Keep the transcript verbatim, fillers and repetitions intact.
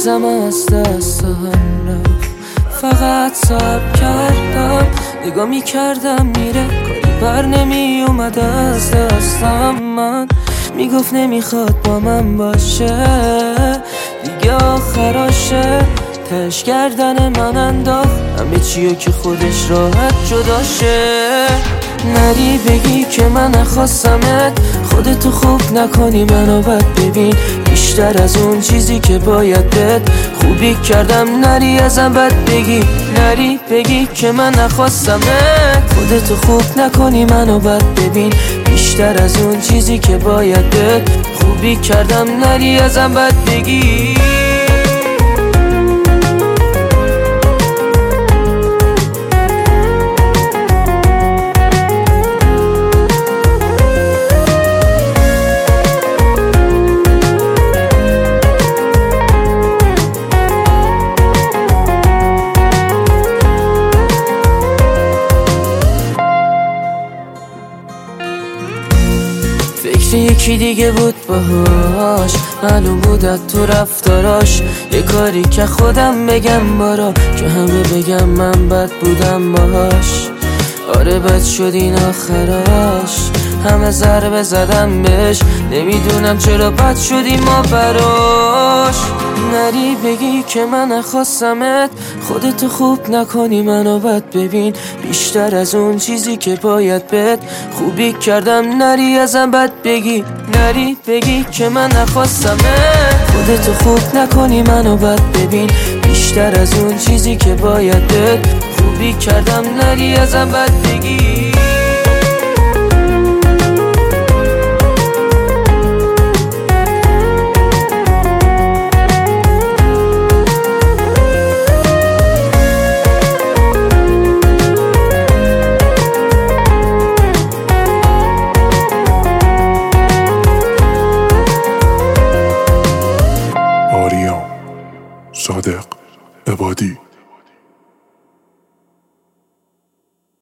عزیزم از دستم رفت، فقط صبر کردم، نگاه میکردم میره، کاری بر نمی اومد از دستم. من میگفت نمیخواد با من باشه، دیگه آخراشه، تش کردن من انداخت همه چیو که خودش راحت جداشه. نری بگی که من نخواستمت، خودتو خوب نکنی منو بد ببین، بیشتر از اون چیزی که باید بهت خوبی کردم. نری ازم بد بگی، نری بگی که من نخواستمت، خودتو خوب نکنی منو بد ببین، بیشتر از اون چیزی که باید بهت خوبی کردم. نری ازم بد بگی. فکر یکی دیگه بود باهاش، معلوم بود از تو رفتاراش، یه کاری که خودم بگم بارا که همه بگم من بد بودم باهاش. آره بد شد این آخراش، همه ضربه زدم بهش، نمیدونم چرا بد شدیم ما براش. نری بگی که من نخواستمت، خودتو خوب نکنی منو بد ببین، بیشتر از اون چیزی که باید بهت خوبی کردم. نری ازم بد بگی، نری بگی که من نخواستمت، خودتو خوب نکنی منو بد ببین، بیشتر از اون چیزی که باید بهت خوبی کردم. نری ازم بد بگی. آریام صادق عبادی